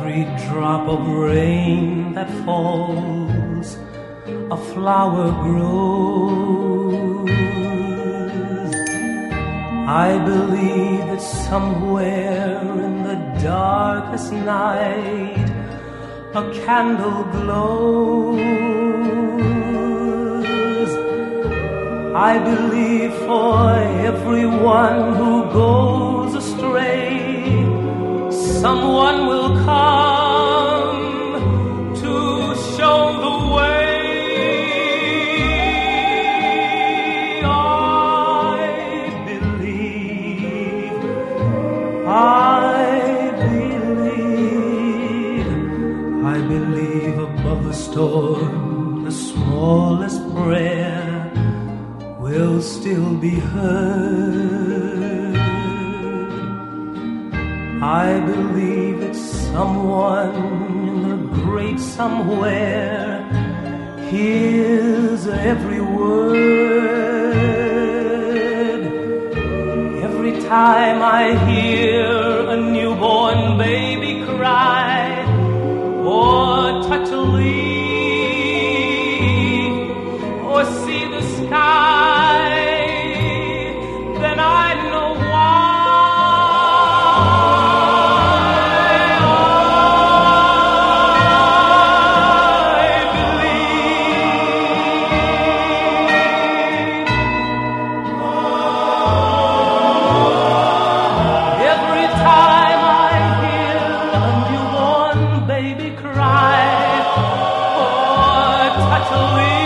every drop of rain that falls, a flower grows. I believe that somewhere in the darkest night a candle glows. I believe for everyone who goes astray, someone will come to show the way. I believe above the storm, the smallest prayer will still be heard. I believe that someone in the great somewhere hears every word. Every time I hear a newborn baby cry or touch a leaf or see the sky, then I know why. To